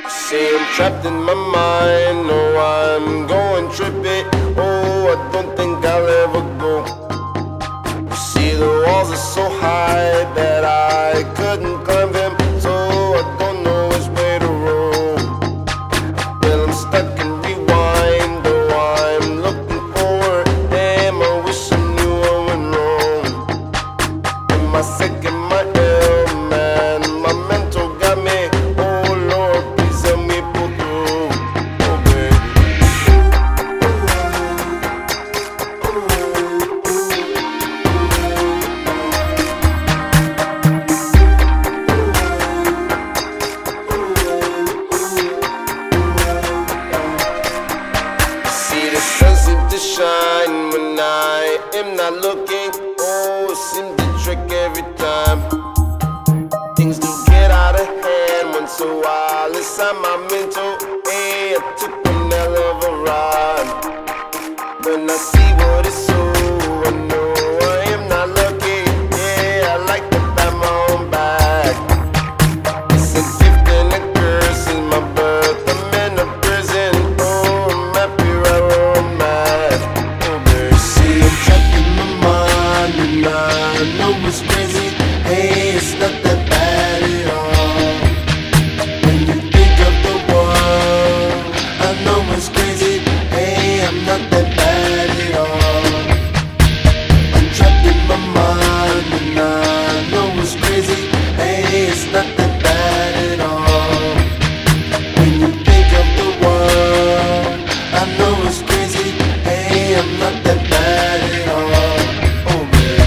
See, I'm trapped in my mind. Oh, I'm going trippy. Oh, I don't think I'll ever go. You see, the walls are so high that I couldn't climb them. So I don't know which way to roll. Well, I'm stuck in rewind. Oh, I'm looking forward. Damn, I wish I knew I went wrong. Am I sick in my head, man? My mental got me. Oh Lord, please help me pull through. Oh baby. See, the sun seems to shine when I am not looking. Oh, it seems to trick every time. Things do get out of hand once a while. Inside my mental, hey, I took one hell of a ride. When I see what it's so, I know I am not lucky. Yeah, I like to pat my own back. It's a gift and a curse, it's my birth. I'm in a prison. Oh, I'm happy right where I'm at. Oh, baby. See, I'm trapped in my mind, and I know it's crazy. Hey, it's not that bad at all. When you think of the world, I know it's crazy. Hey, I'm not that bad at all. I'm trapped in my mind, and I know it's crazy. Hey, it's not that bad at all. When you think of the world, I know it's crazy. Hey, I'm not that bad at all. Oh, baby.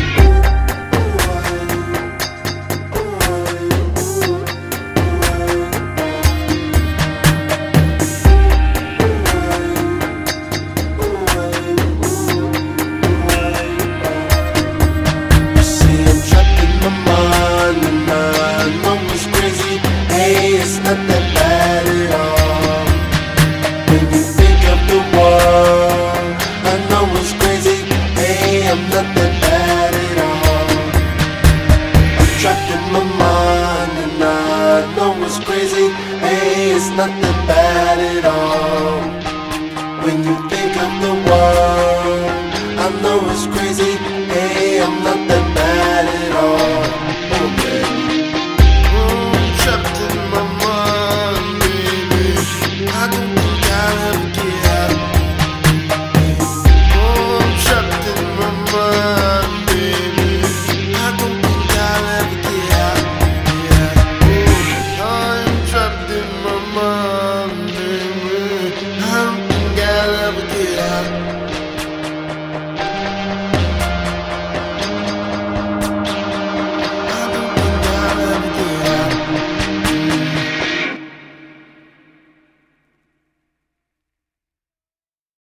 You see, I'm trapped in my mind, and I know it's crazy. Hey, it's not that bad at all. When you think of the world, I know it's crazy. Hey, I'm not that bad at all. I'm trapped in my mind, and I know it's crazy. Hey, it's not that bad at all. When you think of the world, I know it's crazy.